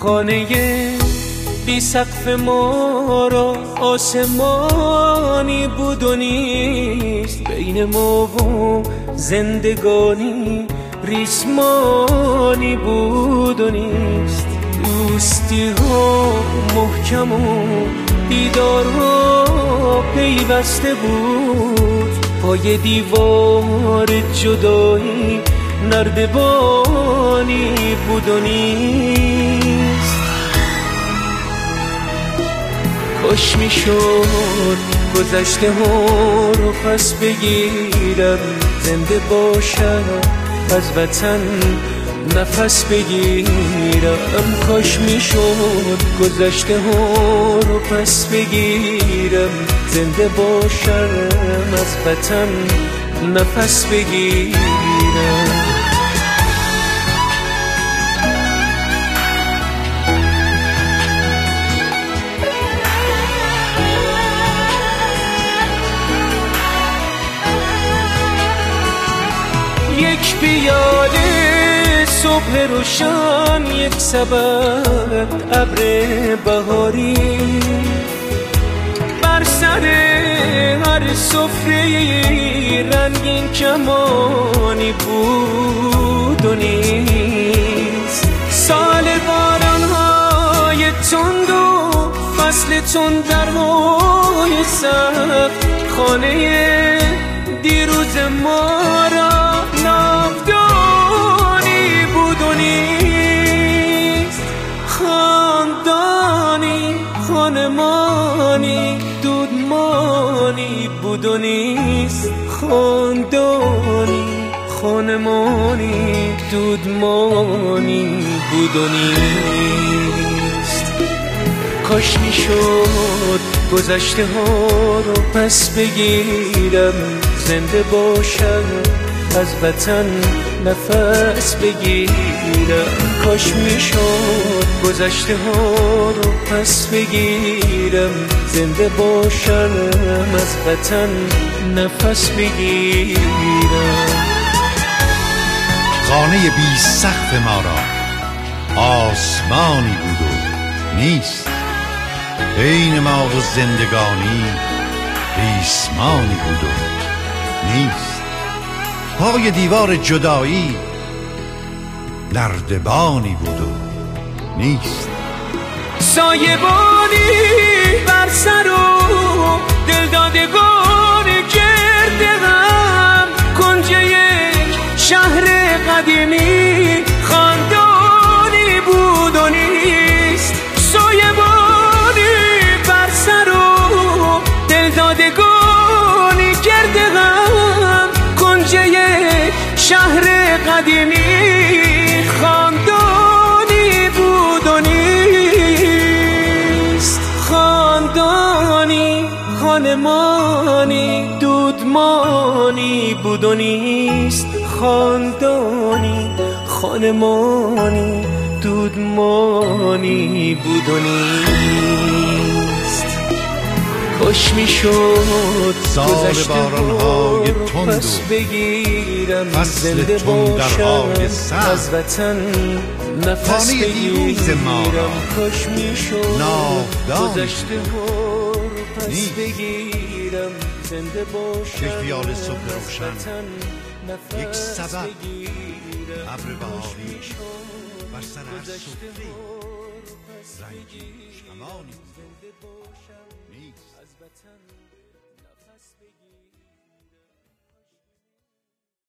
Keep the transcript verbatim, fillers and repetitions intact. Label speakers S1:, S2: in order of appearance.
S1: خانه بی سقف ما را آسمانی بود و نیست، بین ما و زندگانی ریسمانی بود و نیست. دوستی ها محکم و دیدار ها پیوسته بود، پای دیوار جدایی نردبانی بود و نیست. کاش میشد گذشته ها رو پس بگیرم، زنده باشم از وطن نفس بگیرم. کاش میشد گذشته ها رو پس بگیرم، زنده باشم از وطن نفس بگیرم. یک پیاله صبح روشن، یک سبد ابر بهاری، بر سر هر سفره رنگین کمانی بود و نیست. سال باران‌های تند و فصل تند درهای سخت، خانه دیروز ما را ناودانی بود و نیست. خاندانی خانمانی دودمانی بود و نیست. خاندانی خانمانی دودمانی بود و نیست. کاش میشد گذشته ها رو پس بگیرم، زنده باشم از وطن نفس بگیرم. کاش میشد گذشته ها رو پس بگیرم، زنده باشم از وطن نفس بگیرم.
S2: خانه بی سقف ما را آسمانی بود و نیست، بین ما و زندگانی ریسمانی بود و نیست. پای دیوار جدایی نردبانی بود و نیست.
S1: سایبانی بر سر و دلدادگان گرد غم، کنج یک شهر قدیمی خاندانی بود و نیست. سایبانی بر سر و دلدادگان گرد غم، کنج یک شهر قدیمی خاندانی بود و نیست. خاندانی خانمانی دودمانی بود و نیست. خاندانی خانمانی دودمانی بود و نیست. کاش میشد
S2: سال باران‌های تند و
S1: بگیرم،
S2: فصل تند درهای سخت،
S1: از وطن نفس بگیرم. کاش میشد گذشته ها رو پس بگیرم، زنده باشم.
S2: یک پیاله صبح روشن، یک سبد ابر بهاری، بر سر هر سفره رنگین کمانی بود و نیست.